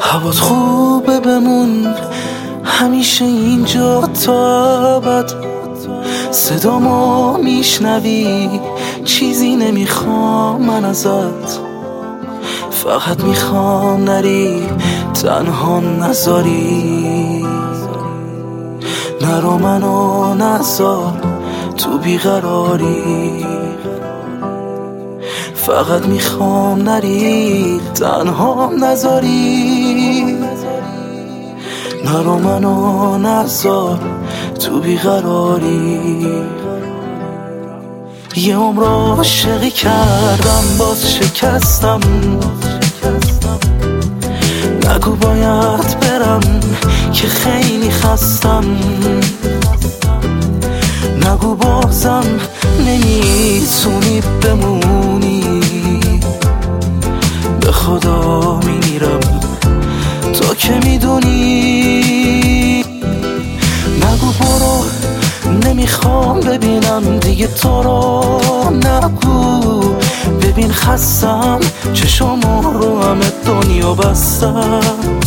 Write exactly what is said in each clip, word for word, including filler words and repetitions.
هوات خوبه بمون همیشه اینجا تا ابد. صدامو میشنوی چیزی نمیخوام من ازت، فقط میخوام نری تنها نذاری، نرو منو نذار تو بیقراری. فقط میخوام نری تنها نذاری، نرو منو نذار تو بیقراری. یه عمر عاشقی کردم باز شکستم، نگو باید برم که خیلی خستم، نگو بازم نمیتونی بمونی، به خدا میمیرم تو که میدونی. نگو برو نمیخوام ببینم دیگه تو رو، نگو ببین خستم چشامو رو همه دنیا بستم.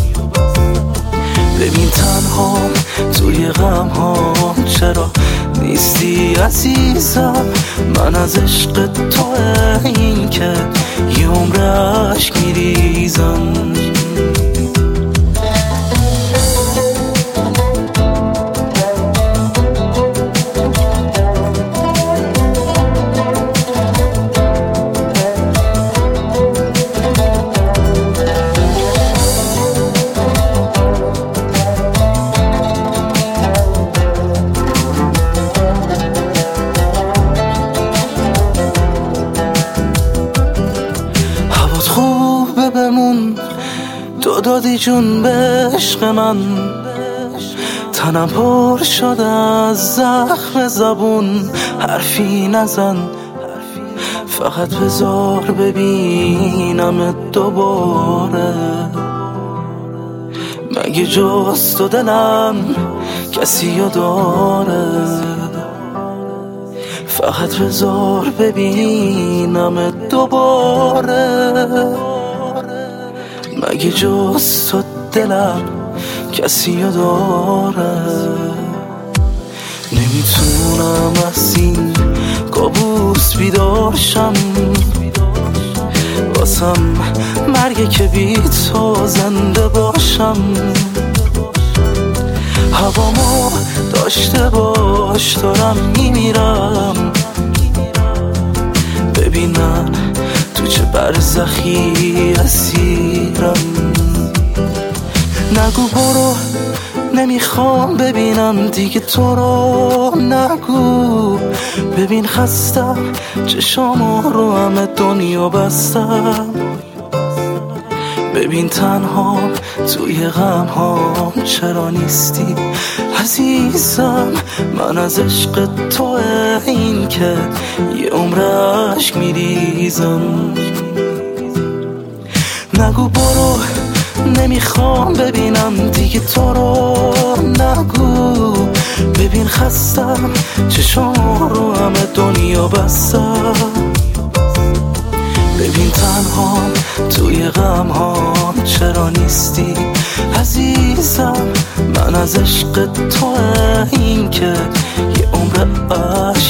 ببین تنهام توی غم ها چرا نیستی عزیزم، من از عشق تو این که یه عمر عشق میریزم. خوبه بمون تو دادی جون به عشق من، تنم پر شده از زخم زبون، حرفی نزن فقط بذار ببینم دوباره. مگه جز تو دلم کسی رو داره، فقط بذار ببینم دوباره. مگه جز تو دلم کسی رو داره. نمیتونم از این کابوس بیدار شم، واسم مرگه که بی تو زنده باشم. هوامو داشته باش دارم میمیرم، ببین من تو چه برزخی اسیرم. نگو برو نمیخوام ببینم دیگه تو رو، نگو ببین خستم چشامو رو همه دنیا بستم. ببین تنهام توی غم ها چرا نیستی عزیزم، من از عشق تو این که یه عمر عشق میریزم. نگو برو نمیخوام ببینم دیگه تو رو، نگو ببین خستم چشام رو همه دنیا بستم. ببین تنهام توی غم ها چرا نیستی عزیزم، من از عشق تو این که یه عمر